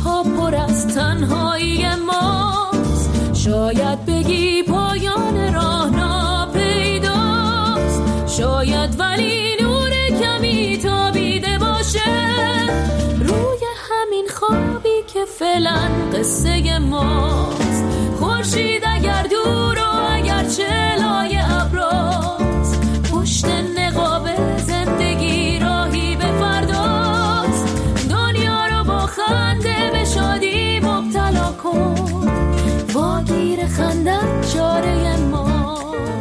روزها پر از تنهایی ماست. شاید بگی پایان راه ناپیداست، شاید ولی نور کمی تابیده باشه روی همین خوابی که فعلا قصه ماست. خورشید اگر دور و اگر چلای ابراست، پشت نقاب زندگی راهی به فرداست. دنیا رو با خنده به شادی مبتلا کن، واگیر خندت چاره ما.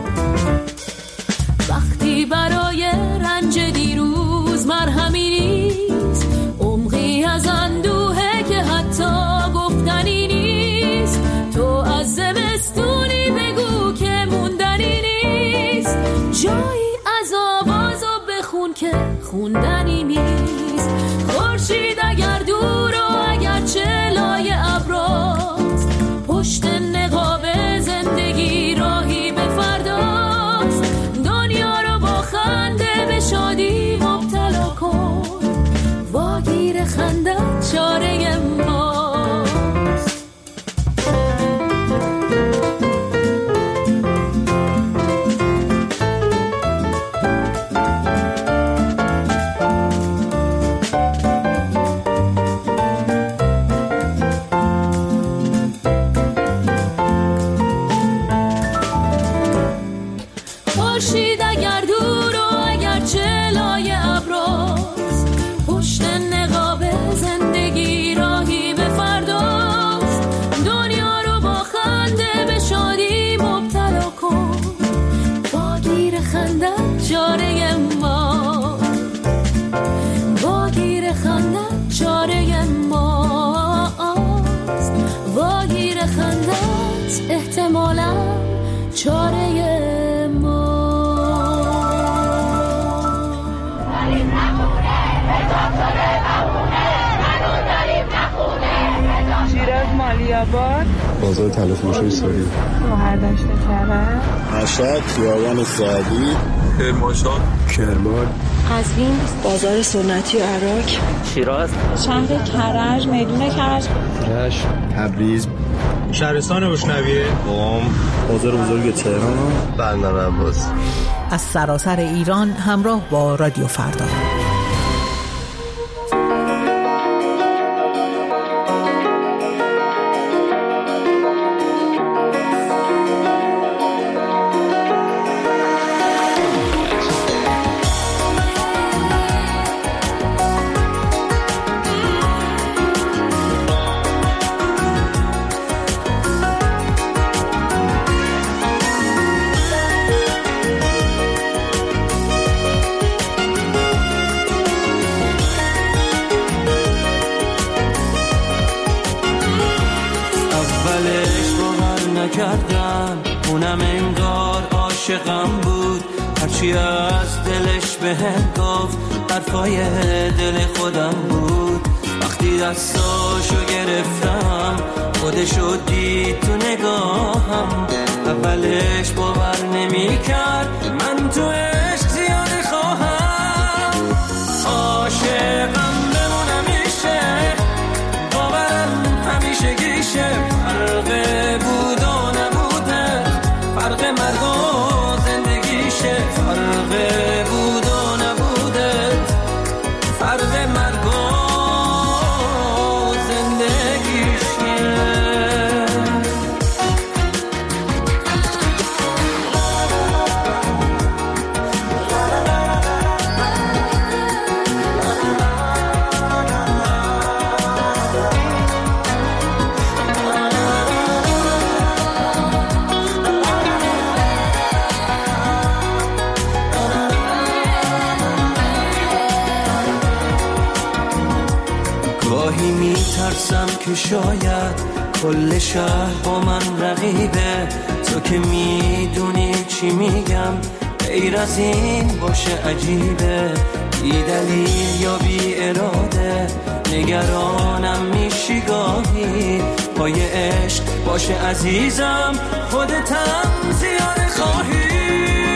وقتی برای رنج دیروز مرهمی نیست، عمقی از اندوهه که حتی گفتنی نیست. تو از زمستونی بگو که موندنی نیست، جایی از آوازو بخون که خوندنی نیست. خورشید اگر دور و اگر چلای ابراست، پشت نقاب زندگی راهی به فرداست. دنیا رو با خنده به شادی مبتلا کن، واگیر خندت چاره ماست. خورشید اگر دور و اگر چلای ابراست، پشت نقاب زندگی راهی به فرداست. دنیا رو با خنده به شادی مبتلا کن، واگیر خندت چاره ما، واگیر خندت چاره ماست. واگیر خندت احتمالاً چاره شیراز مالیاباد، بازار تلفروشی سوری، مهردشت کرد، مشهد خیابان سعدی، کرمانشاه، کرمان، قزوین، بازار سنتی عراق، شیراز، شهر کرج، میدون کرج، رشت، تبریز، شهرستان روشنویه، قم، بازار بزرگ تهران، بندر عباس. از سراسر ایران همراه با رادیو فردا. کردم اونم انگار عاشقم بود، هرچی از دلش بهم گفت حرفای دل خودم بود. وقتی دستاشو گرفتم خودشو دید تو نگاهم، اولش باور نمی کرد من تو عشق زیاده خواهم. عاشقم بمونم میشه، باورم همیشه گیشه، فرق بود و نبوده، فرق مرگ و زندگیشه، فرق بود و نبوده، فرق مرگ و زندگیشه. گاهی میترسم که شاید کل شهر با من رقیبه، تو که میدونی چی میگم غیر از این باشه عجیبه، بی دلیل یا بی اراده نگرانم میشی گاهی، پای عشق باشه عزیزم خودتم زیاده خواهی.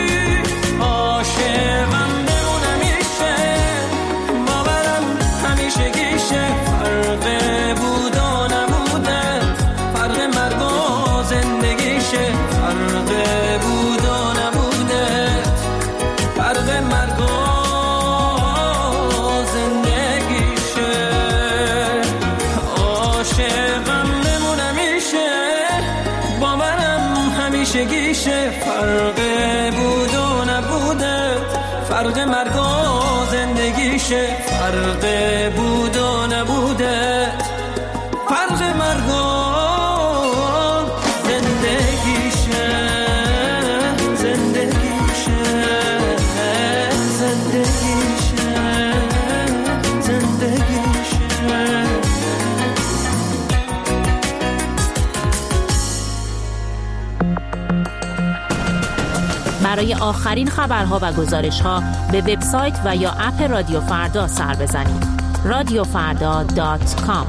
عاشقم بمونم میشه، باورم همیشه گیشه، فرق بود زندگیشه، فرق بود و نبوده، فرق مرگ و زندگیشه، فرق بود و نبوده، فرق مرگ و زندگیشه، زندگیشه، زندگیشه، زندگیشه. برای آخرین خبرها و گزارش‌ها به وبسایت و یا اپ رادیو فردا سر بزنید. radiofarda.com.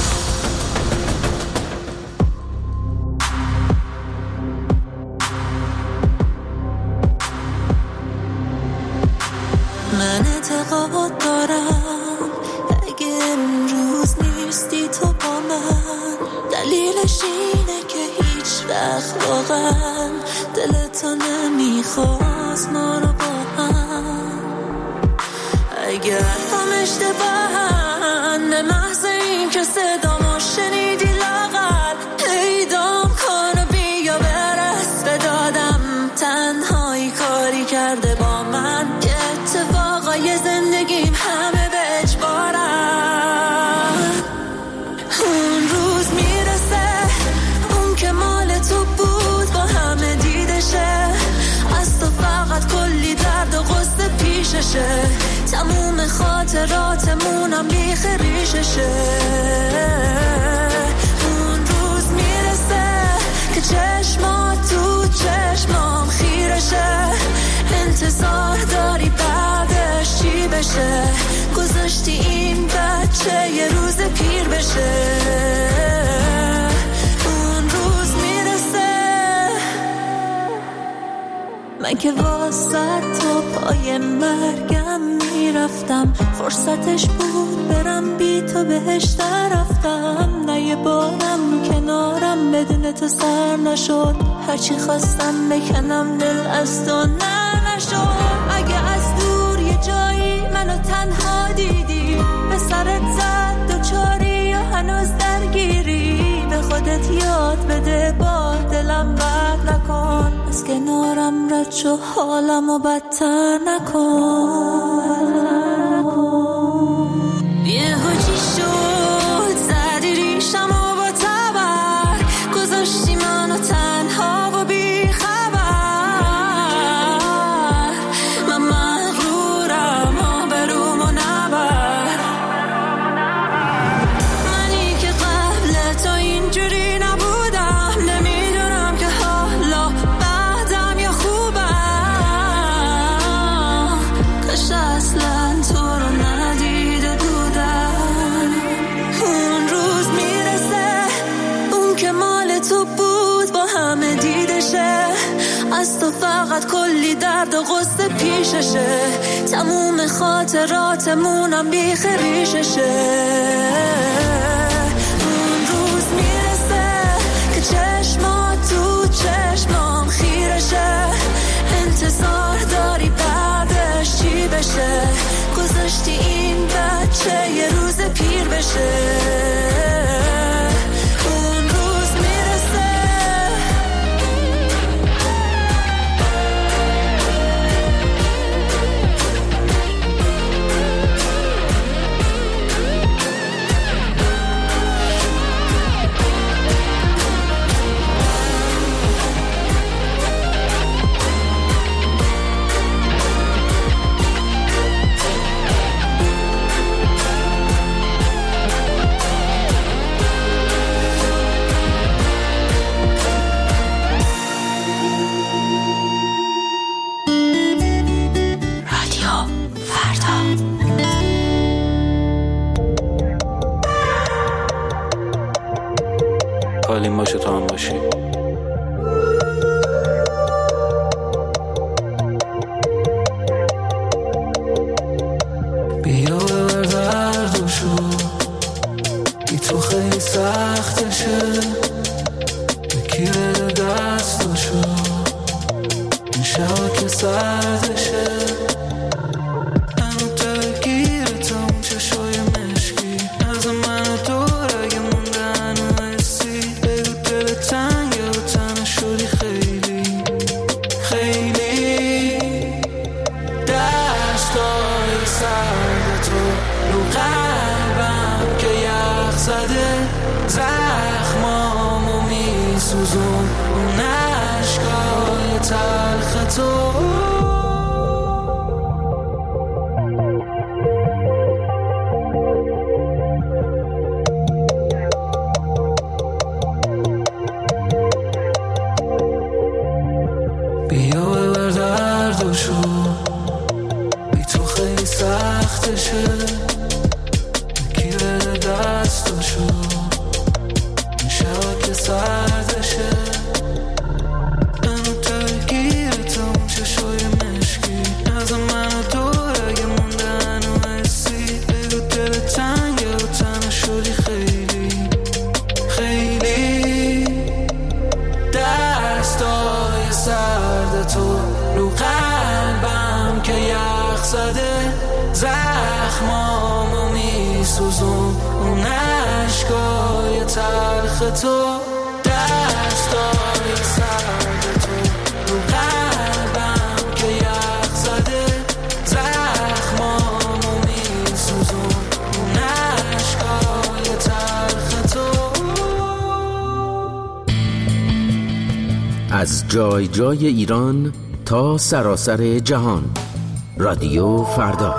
من اعتقاد دارم اگه امروز نیستی تو با من، دلیلش اینه که هیچ وقت واقعا دلتو نمیخواست ما رو با هم. اگر هم اشتباهن به محض این که صدامو شنیدی لاغر پیدام کن و بیا برس به دادم. تنهایی کاری کرده با من که اتفاقای زندگیم همه به اجبارن. اون روز میرسه اون که مال تو بود با همه دیدشه، از تو فقط کلی درد و غصه پیششه، تموم خاطراتمونم بیخ ریششه. اون روز میرسه که چشمات تو چشمام خیرشه، انتظار داری بعدش چی بشه، گذاشتی این بچه یه روز پیر بشه. اون روز میرسه من که واسه تا پای مرگم میرفتم، فرصتش بود برم بی تو بهش رفتم، نه یه بارم رو کنارم بدون تو سر نشد، هرچی خواستم بکنم دل از تو نشد. اگه از دور یه جایی منو تنها دیدی، به سرت زد دوچاری یا هنوز درگیری، به خودت یاد بده با دلم بد نکن، از کنارم رد شو حالمو بدتر نکن. یه هوچی شد زدی ریشمو با تبر، گذاشتی منو تنها و بی خبر. من مغرورم آبرومو نبر، منی که قبل تو اینجوری نبودم، نمیدونم که حالا بعدم یا خوبم. کاش اصلا تو رو ندیده بودم. اون روز میرسه اون که مال تو بود با همه دیدشه، از تو فقط کلی درد و غصه پیششه، تموم خاطراتمونم بیخ ریششه. اون روز میرسه که چشمات تو چشمام خیرشه، انتظار داری بعدش چی بشه، گذاشتی این بچه یه روز پیر بشه. اون روز میرسه حالیم باشه تو هم باشی. بیا ببر دردشو، بی تو خیلی سختشه، یکی بده دستشو، این شبا که سردشه، هنو ترگیرتم چشای مشکی، از من و دور اگه مونده هنو حسی، بگو دل تنگ یا تنه شدی خیلی، زخمامو میسوزون اون عشقای تلخ تو. بیا ببر دردشو، بی تو خیلی سختشه، کی بده دستشو، این شب که سردشه. منو درگیرتم چشای مشکی، از منو دور اگه موندن و حسی، بگو دل تنگه و تنها شدی خیلی خیلی. دستای سرد تو رو قلبم که یخ زده، زخمامو میسوزون اون عشقای تلخ تو. دستای سرد تو رو قلبم که یخ زده، زخمامو میسوزون اون عشقای تلخ تو. از جای جای ایران تا سراسر جهان، رادیو فردا.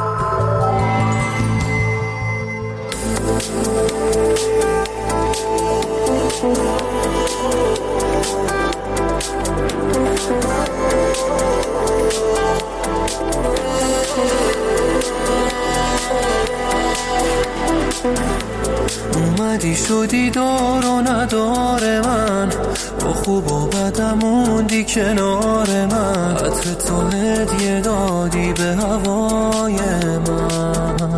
اومدی شدی دار و ندار من، با خوب و بدم موندی کنار من، عطر تو هدیه دادی به هوای من.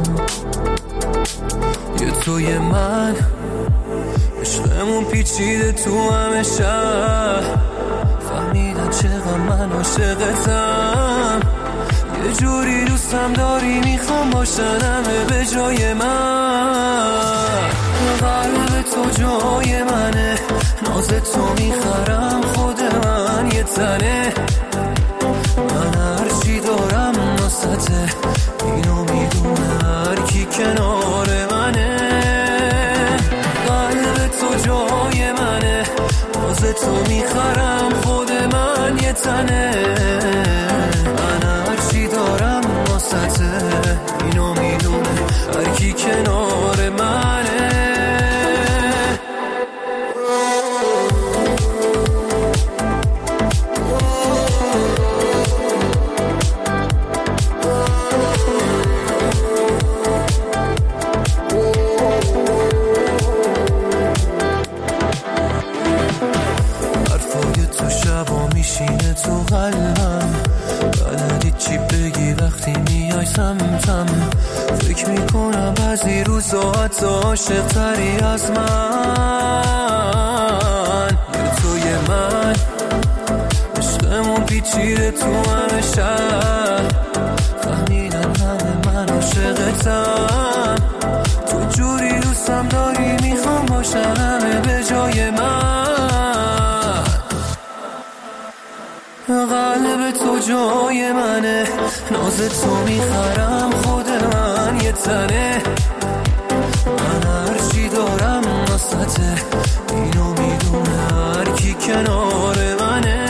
یه توی من عشقمون پیچیده تو همه شهر، فهمیدن چقدر من عاشقتم، یه جوری دوستم داری میخوام باشن همه به جای من. قلب تو جای منه، ناز تو میخرم خود من یه تنه، من هرچی دارم ناسته، اینو میدونه هر کی کنار منه. قلب تو جای منه، ناز تو میخرم خود من یه تنه، من هرچی دارم ناسته، اینو میدونه هر کی کنار منه. میشینه تو قلبم، بلدی چی بگی وقتی میای سمتم، فکر میکنم بعضی روزا حتی عاشق تری از من. یه توی من عشقمون پیچیده تو همه شهر، فهمیدن همه من عاشقتم، تو جوری دوستم داری میخوام باشن همه به جای من. قلب تو جای منه، ناز تو میخرم خود من یه تنه، من هرچی دارم ناسته، اینو میدونه هر کی کنار منه.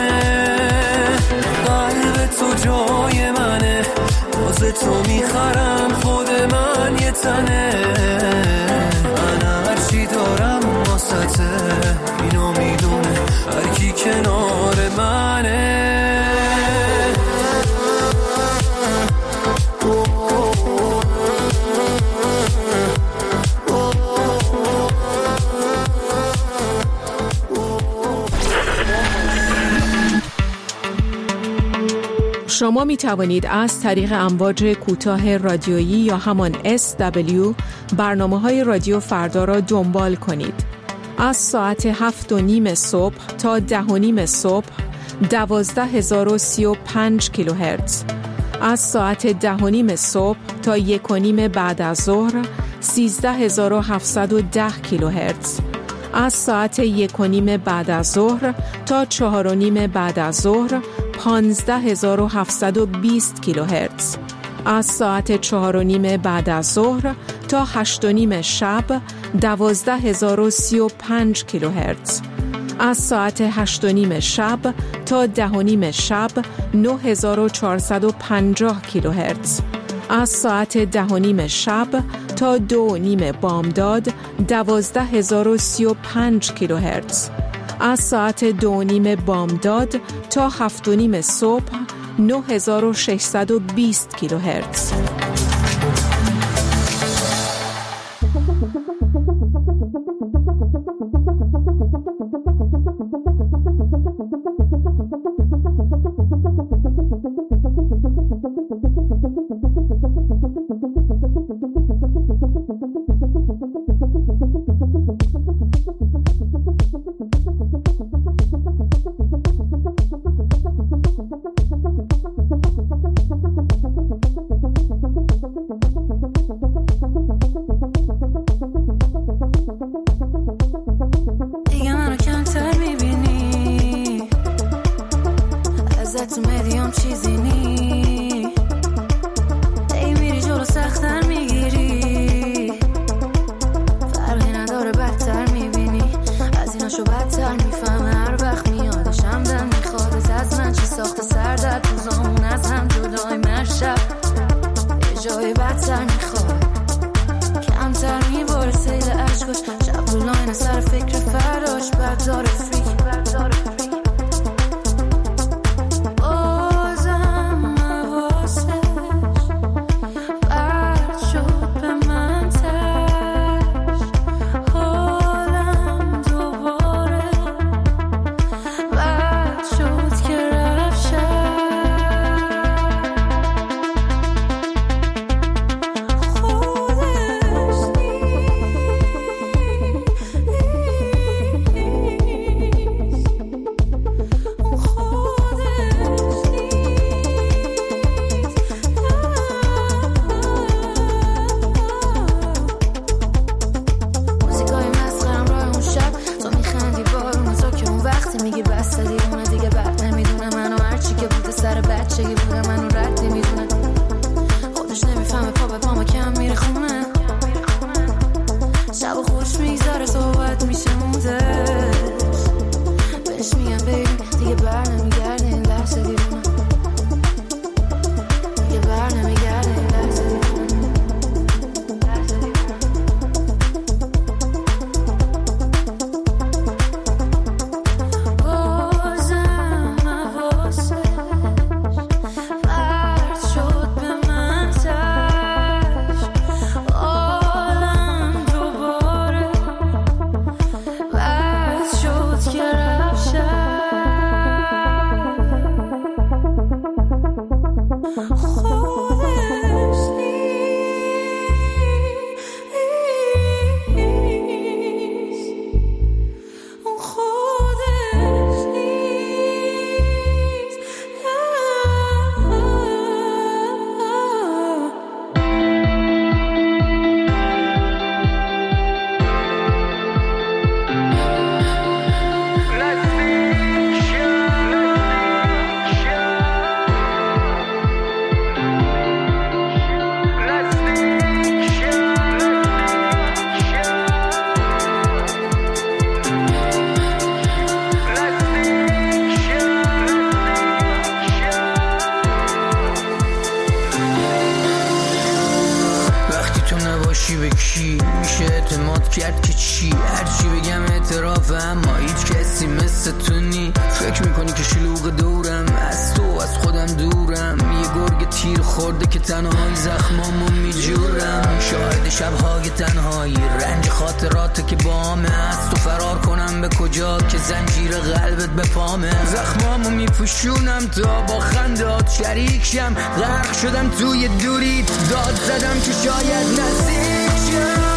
قلب تو جای منه، ناز تو میخرم خود من یه تنه، من هرچی دارم ناسته، اینو میدونه هر کی کنار منه. شما می توانید از طریق امواج کوتاه رادیویی یا همان SW برنامه‌های رادیو فردا را دنبال کنید. از ساعت 7:30 صبح تا 10:30 صبح 12035 کیلوهرتز، از ساعت 10:30 صبح تا 1:30 بعد از ظهر 13710 کیلوهرتز، از ساعت 1:30 بعد از ظهر تا 4:30 بعد از ظهر 15720 کیلوهرتز، از ساعت 4:30 بعد از ظهر تا 8:30 شب 12035 کیلوهرتز. از ساعت 8:30 شب تا 10:30 شب 9450 کیلوهرتز. از ساعت 10:30 شب تا 2:30 بامداد 12035 کیلوهرتز. از ساعت 2:30 بامداد تا 7:30 صبح 9620 کیلوهرتز. غرق شدم توی دوری، داد زدم که شاید نزدیک شم.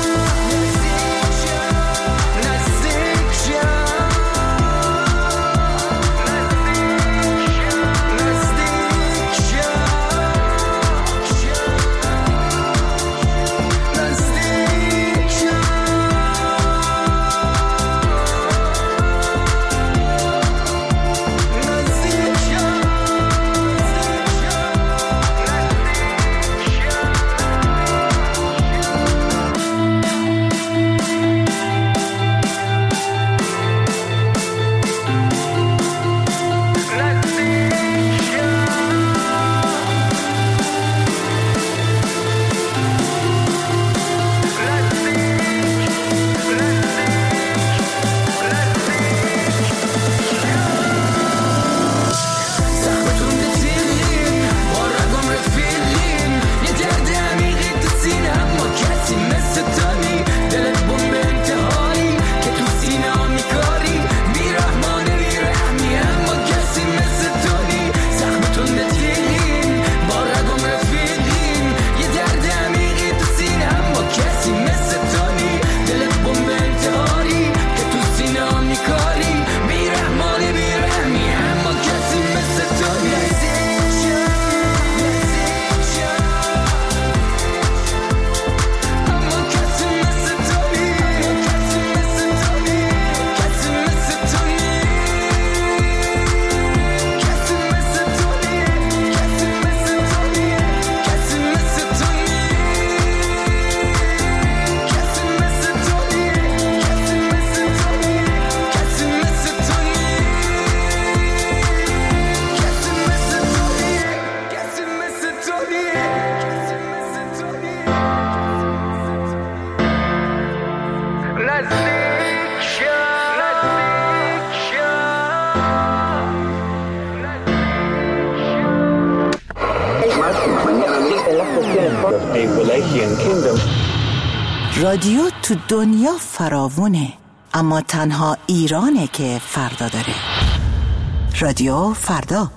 رادیو تو دنیا فراوونه، اما تنها ایرانه که فردا داره. رادیو فردا.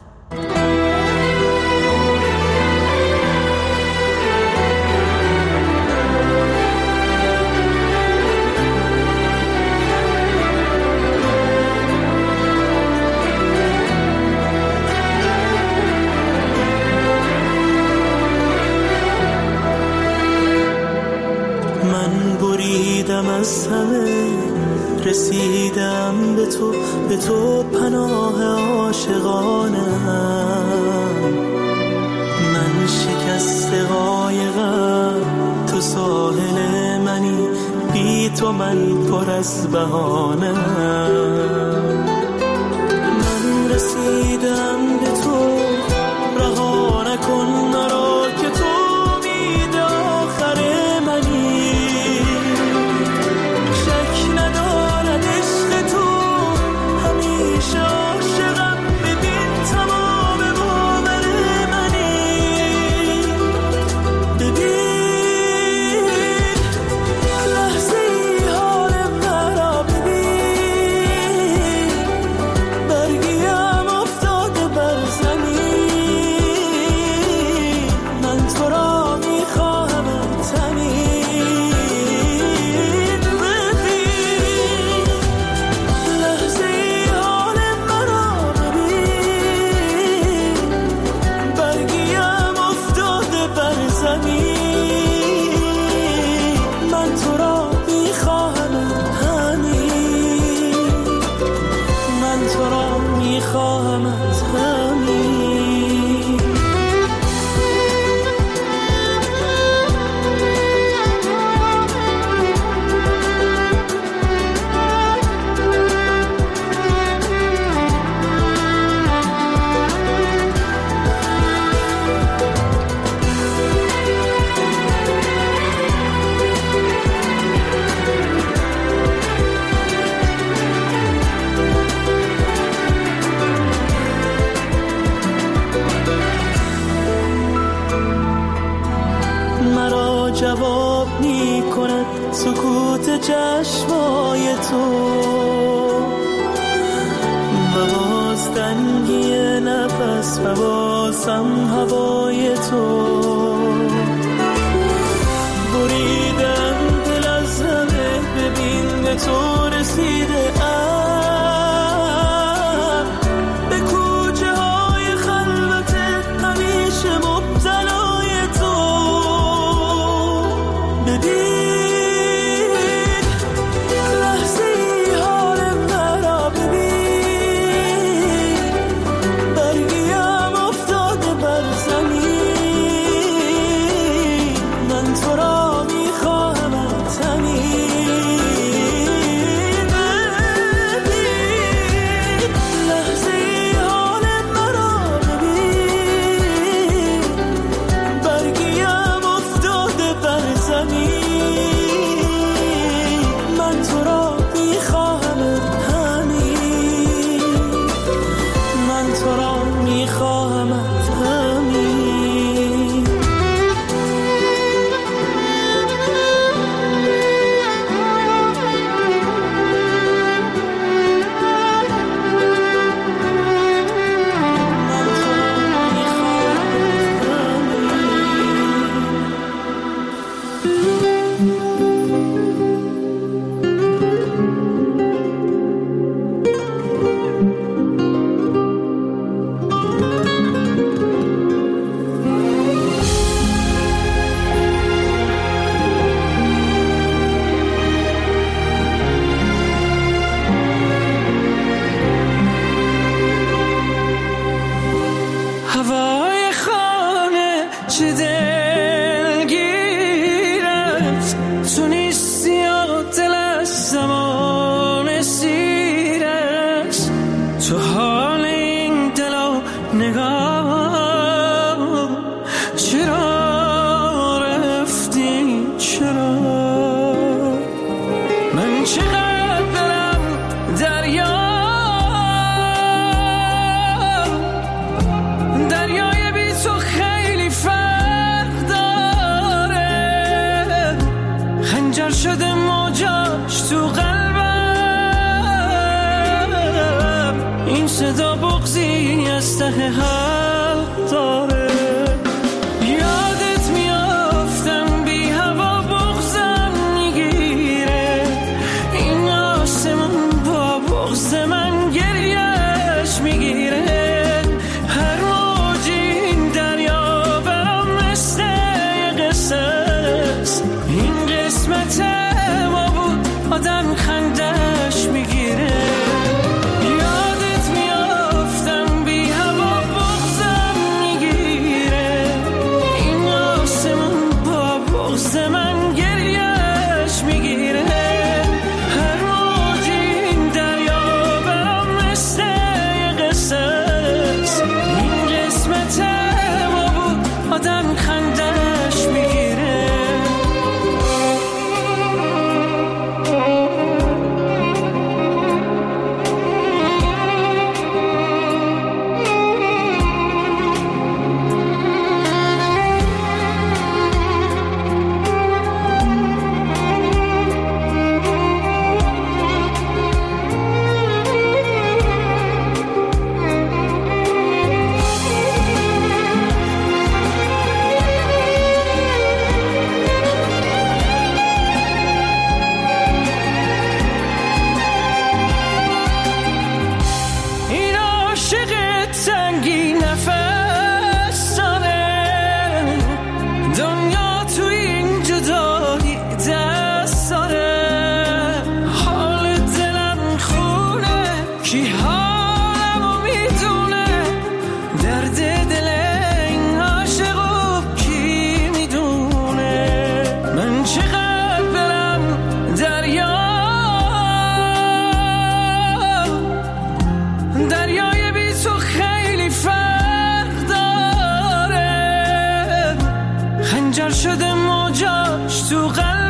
از همه رسیدم به تو پناه عاشقانم. من شکسته قایقم، تو ساحل منی، بی تو من پر از بهانم. من رسیدم به تو، رها نکن مرا که تو امید آخر منی. عاشقم ببین تمام باور منی. ببین لحظه حال مرا، ببین برگیم افتاده بر زمین. من تو را میخواهم تنین. ببین لحظه جواب می کند سکوت چشمای تو و باز تنگی نفس و بازم هوای تو. بریدم دل از همه، ببین به تو رسیده به کوچه های خلوت همیشه مبتلای تو. ببین لحظه حال مرا، ببین برگیم افتاده بر زمین. من تو را میخواهم تنین. ببین صدا بغضی از ته حلق داره. یادت میافتم بی هوا بغضم میگیره، این آسمون با بغض من گریهش میگیره. هر موجی این دریا برام مثل یه قصه است، این قسمت ما بود آدم خندش میگیره. شده موجاش تو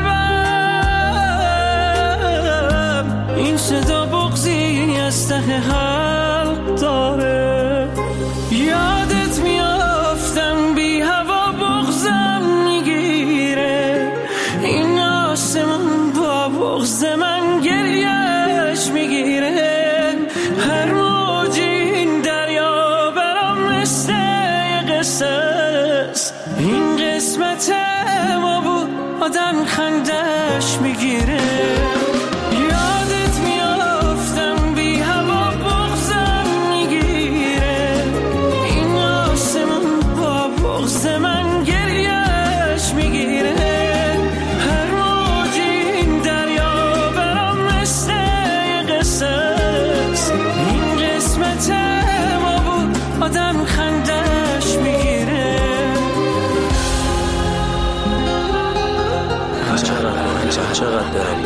قلبم، این صدا بغضی از ته حلق داره. یادت میافتم بی هوا بغضم میگیره، این آسمون با بغض من گریهش میگیره. هر موجی این دریا برام مثل یه قصه است، این قسمت ما بود آدم خندش میگیره. یادت میافتم بی هوا بغضم میگیره، این آسمون با بغض من گریهش میگیره. هر موجی این دریا برام مثل یه قصه است، این قسمت ما بود آدم خندش میگیره. چقدر درد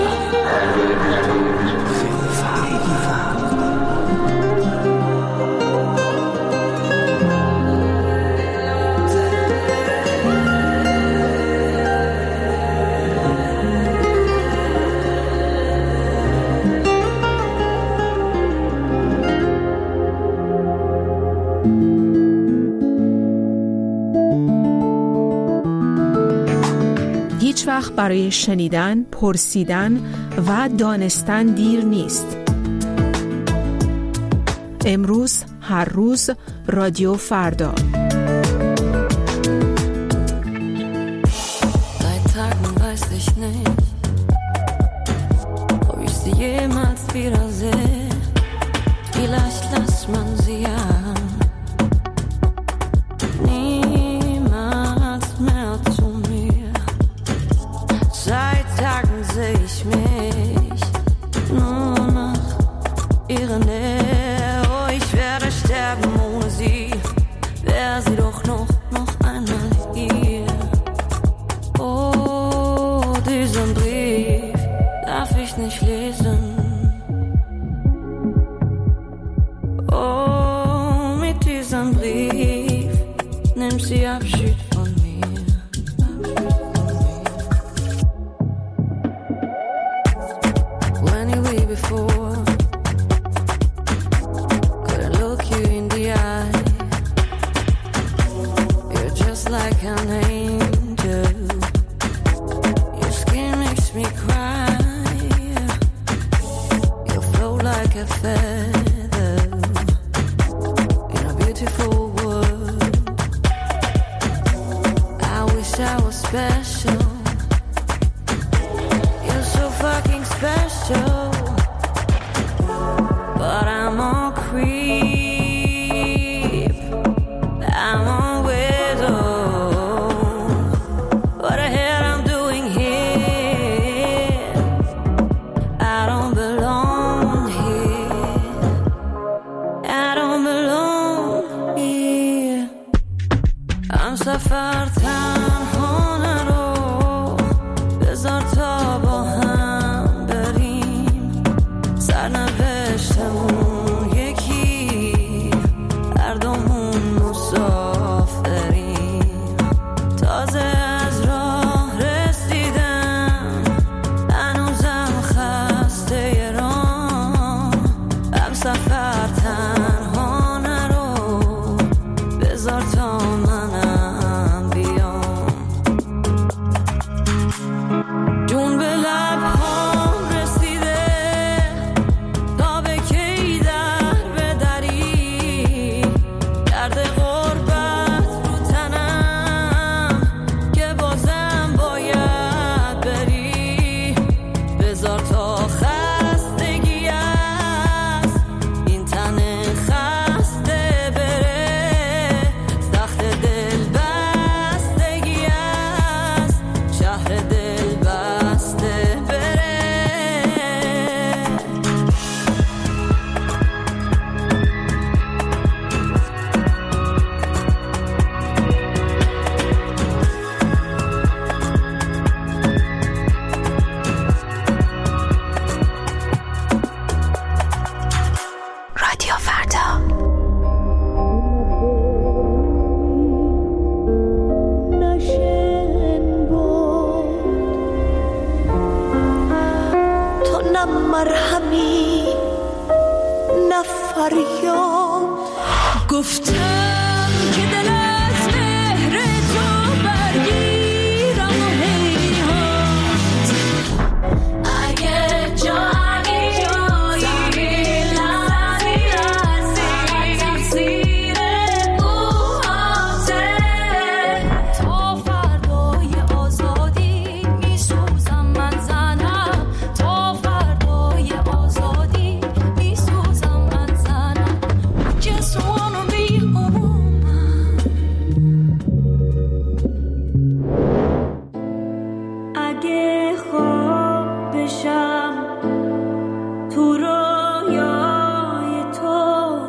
هیچ وقت برای شنیدن، پرسیدن و دانستن دیر نیست. امروز، هر روز، رادیو فردا. but I'm a creep. I'm a widow. What the hell I'm doing here? I don't belong here. I don't belong here. I'm سفر تنها نرو، بذار تا با هم بریم. سرنوشتمون یکی، هر دومون مسافریم. تازه از راه رسیدم، هنوزم خسته راه. هم سفر تنها نرو، بذار تا منم بیام. جون به لب‌هام رسیده، تا به کی در بدری. درد غربت رو تنم، که بازم باید بری. بذار تا خستگی است، این تن خسته بره. سخت دل بستگی است، شهر دل بسته بره. رادیو فردا. تو نه مرهمی نه فریاد. گفتم که دل از مهر تو برگیرم و هیهات. اگه جایی تفسیر اوهاته. تا فردای آزادی میسوزم من زنم. تا فردای آزادی میسوزم من زنم. Just wanna be home. اگه خواب بشم تو رویای تو،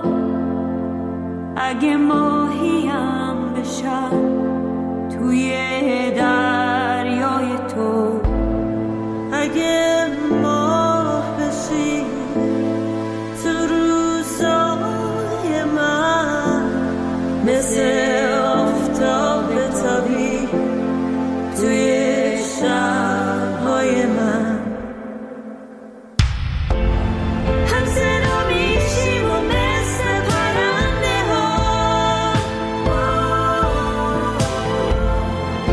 اگه ماهیم بشم توی دریای تو، اگه ماه بشی تو روزای من، مثل آفتاب تابی توی شب‌های من. هم صدا میشیم و مثل پرنده ها،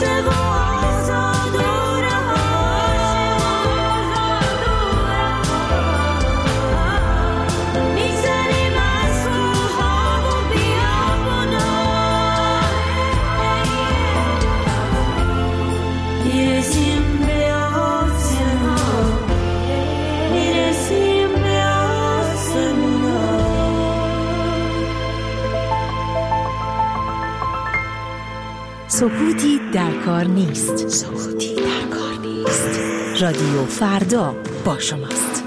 سکوتی در کار نیست. سکوتی در کار نیست. رادیو فردا با شماست.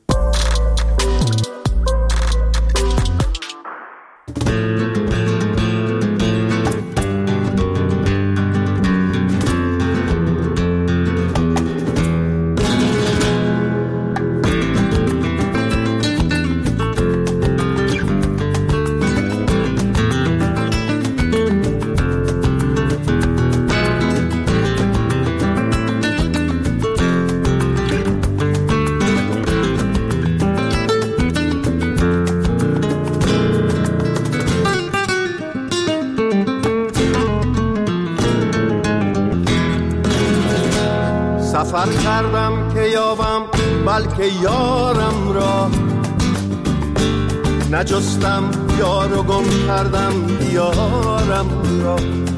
سفر کردم که یابم بلکه یارم را، نجستم یار و گم کردم یارم را،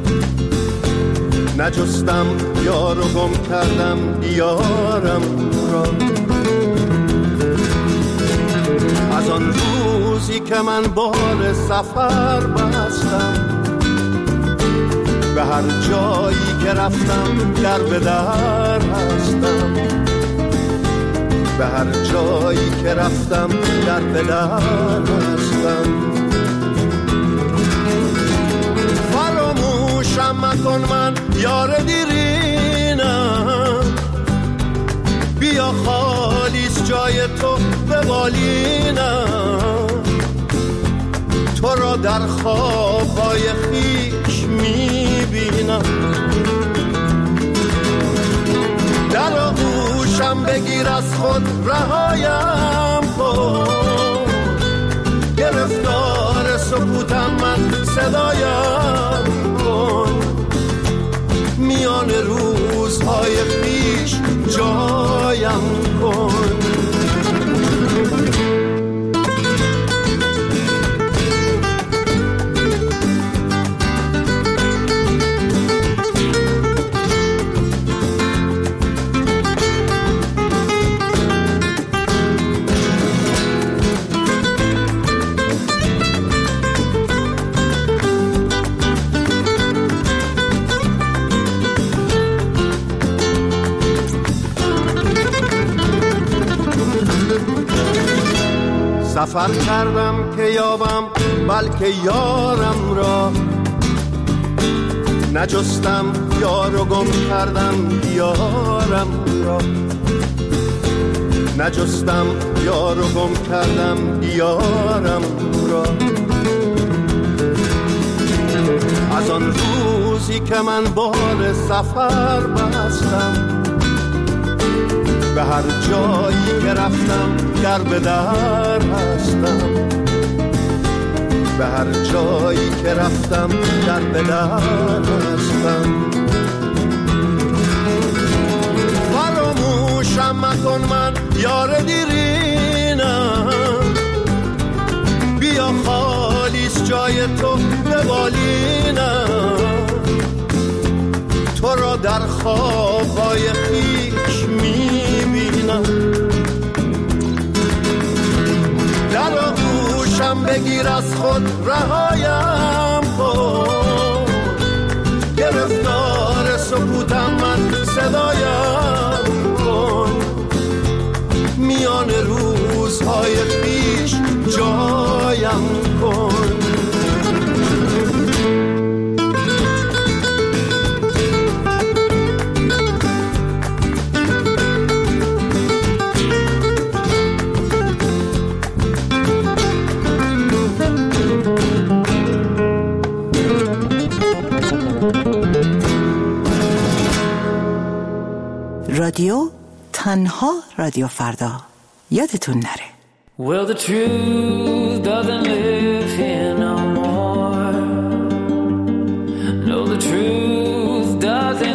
نجستم یار و گم کردم یارم را. از آن روزی که من بار سفر بستم، به هر جایی که رفتم در به در هستم، به هر جایی که رفتم در به در هستم. فراموشم مکن من یار دیرینم، بیا خالیست جای تو به بالینم، تو را در خوابهای خویش میبینم. در آغوشم بگیر از خود رهایم کن، گرفتار سکوتم من صدایم کن، میان روزهای خویش جایم کن. سفر کردم که یابم بلکه یارم را، نجستم یار و گم کردم یارم را، نجستم یار و گم کردم یارم را. از آن روزی که من بار سفر بستم، به هر جایی که رفتم در به در هستم، به هر جایی که رفتم در به در هستم. فراموشم مکن من یار دیرینم، بیا خالیست جای تو به بالینم، تو را در خوابهای خویش میبینم. در آغوشم بگیر از خود رهایم کن، گرفتار سکوتم من صدایم کن، میان روزهای خویش جایم کن. رادیو تنها رادیو فردا، یادتون نره. Well, the truth doesn't live here no more. No, the truth doesn't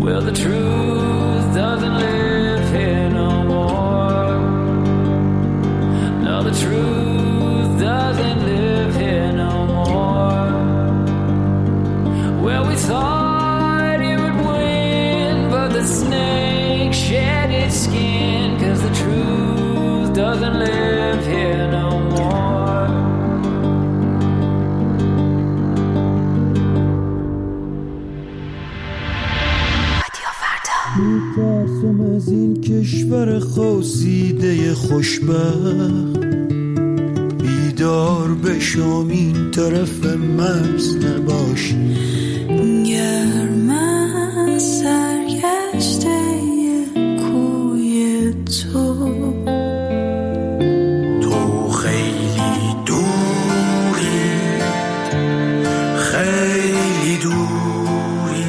Well, the truth doesn't live here no more. No, the truth doesn't live here no more. Well, we thought it would win, but the snake shed its skin, 'cause the truth doesn't live here no more. میترسم از این کشور خواسیده خوشبخت، بیدار بشم این طرف مرز نباشی. گرم سرگشته کوی تو خیلی دوری، خیلی دوری.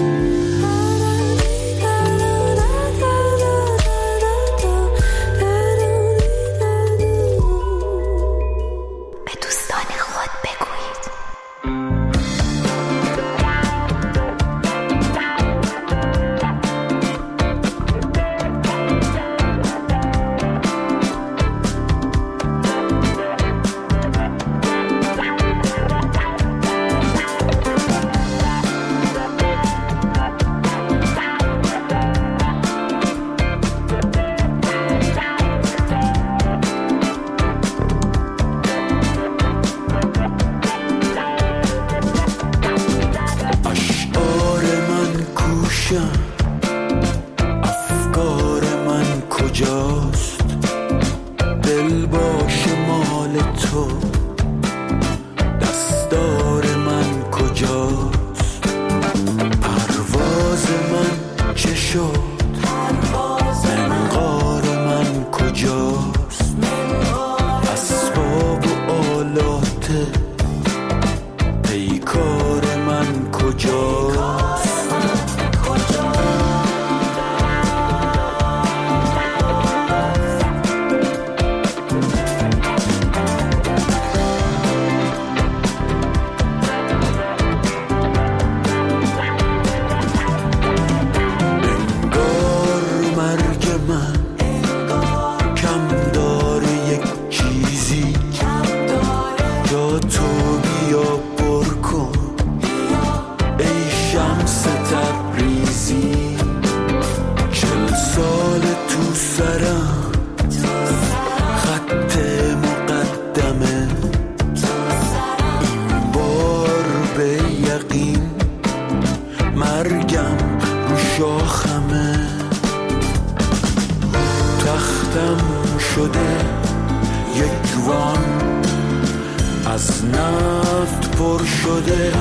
به دوستان خود بگویید. افکار من کجاست؟ دل باش مال تو، دستار من کجاست؟ پرواز من چه شد؟ منقار من کجاست؟ اسباب و آلات پیکار من کجاست؟ از نفت پر شده،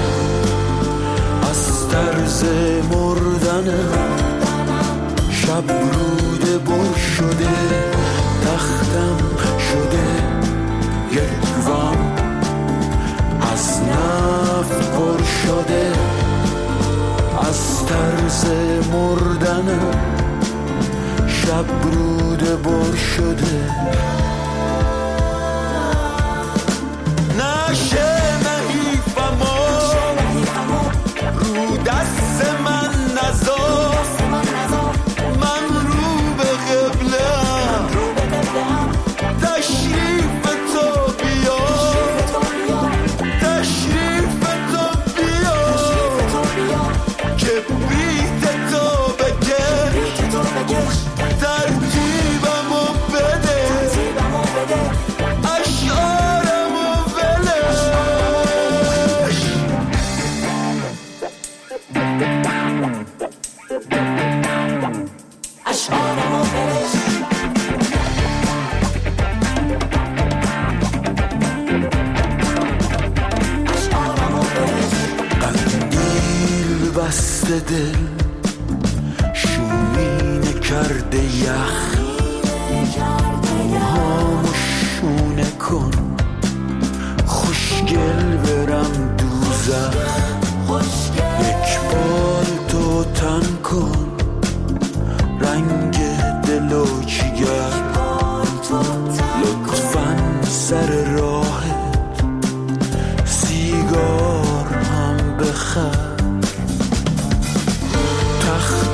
از طرز مردنم شب روده بر شده. تختم شده یک وام، از نفت پر شده، از طرز مردنم شب روده بر شده. نشه نحیفمو رو دست من نذار، من رو به قبله‌ام، تشریف تو بیا، تشریف تو بیا، کبریت تو بکش، ترتیبمو بده، اشعارمو ولش. اشعارمو ولش. اشعارمو ولش. قندیل بسته دل، شومینه کرده یخ، موهامو شونه کن، خوشگل برم دوزخ. یک بال تو تن کن، رنگ دل و جگر، لطفاً سر راهت سیگار هم بخر. تخت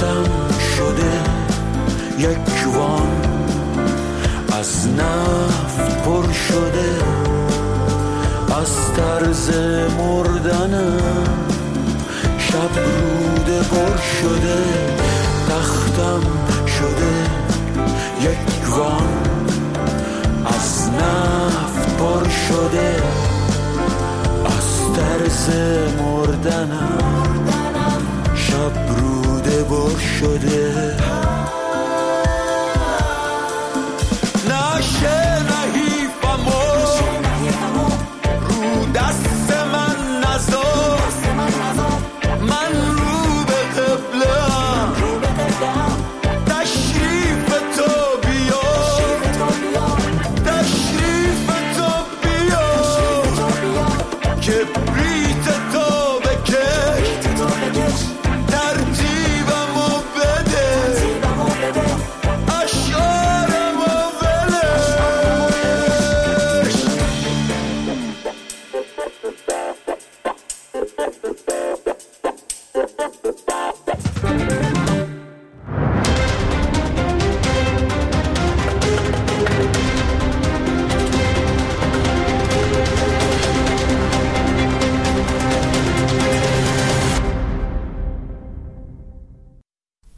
یک وان از نفت پر شده، از طرز مردنم شب روده پر شده، تختم شده یک وان از نفت پر شده، از طرز مردنم شب روده پر شده.